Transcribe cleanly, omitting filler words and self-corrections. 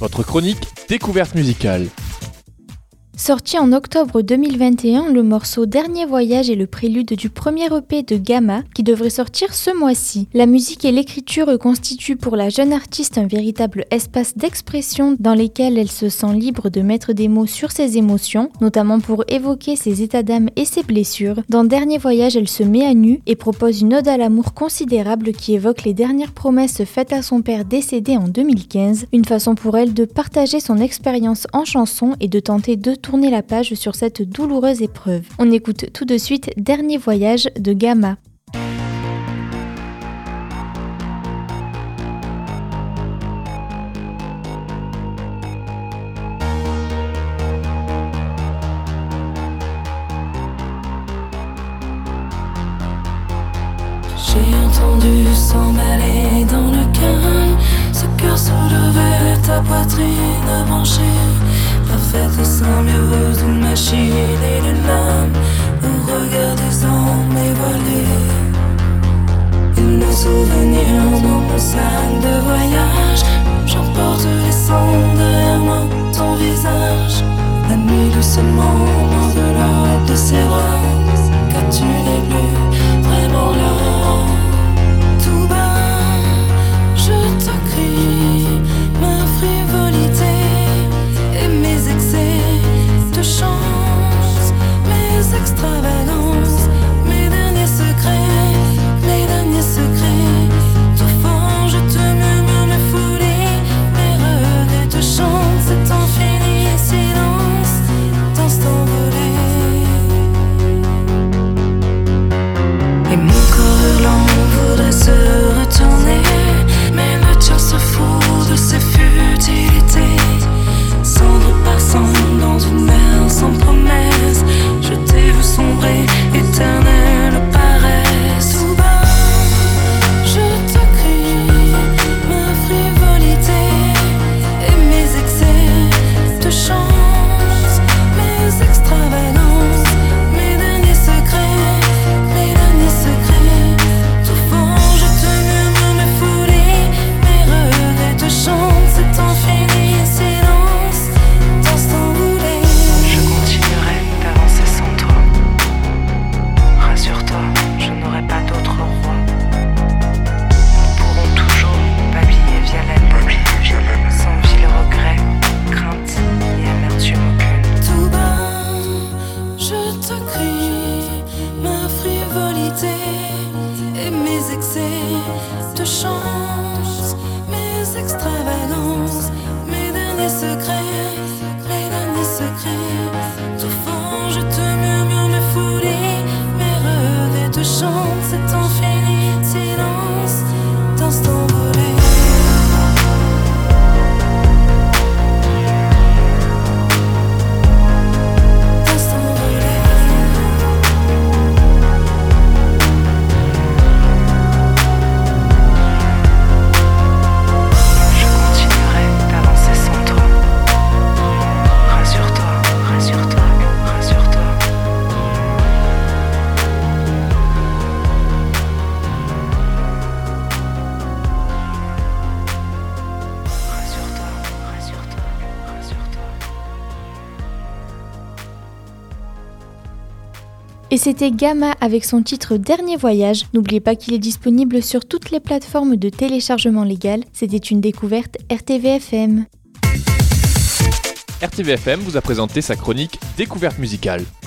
votre chronique découverte musicale. Sorti en octobre 2021, le morceau Dernier Voyage est le prélude du premier EP de Gamma qui devrait sortir ce mois-ci. La musique et l'écriture constituent pour la jeune artiste un véritable espace d'expression dans lequel elle se sent libre de mettre des mots sur ses émotions, notamment pour évoquer ses états d'âme et ses blessures. Dans Dernier Voyage, elle se met à nu et propose une ode à l'amour considérable qui évoque les dernières promesses faites à son père décédé en 2015, une façon pour elle de partager son expérience en chanson et de tenter de tourner la page sur cette douloureuse épreuve. On écoute tout de suite Dernier Voyage de Gamma. J'ai entendu s'emballer dans le calme, ce cœur soulevé, ta poitrine branchée, parfaite symbiose, une machine et une lame, au regard des hommes évoilés. Et nos souvenirs dans mon sac de voyage, j'emporte les sons derrière moi, ton visage. La nuit doucement, au-delà de ses bras, car tu n'es plus vraiment là. Tout bas, je te crie ma frivolité et mes excès de chance, mes extravagances, mes derniers secrets, tout fort, je te murmure mes folies, mes regrets te chantent, cet infini silence d'instant volé. Et mon corps hurlant voudrait se retourner, mais le tien se fout de ses futilités. Cendre par cendre dans une mer sans promesse, je t'ai vu sombrer, éternelle paresse. Tout bas, je te crie ma frivolité et mes excès de chance, mes extravagances, mes derniers secrets, tout fort, je te murmure mes folies, mes regrets te chantent, cet infini silence d'instant voulé. Je continuerai d'avancer sans toi. Rassure-toi, je n'aurai pas d'autre roi. Nous pourrons toujours babiller via la lune, sans vil regret, crainte et amertume aucune. Tout bas, je te crie ma frivolité et mes excès de chance, mes extravagances, mes derniers secrets, tout fort, je te murmure mes folies, mes regrets te chantent, cet infini silence d'instant volé. Et c'était Gamma avec son titre Dernier Voyage. N'oubliez pas qu'il est disponible sur toutes les plateformes de téléchargement légal. C'était une découverte RTVFM. RTVFM vous a présenté sa chronique découverte musicale.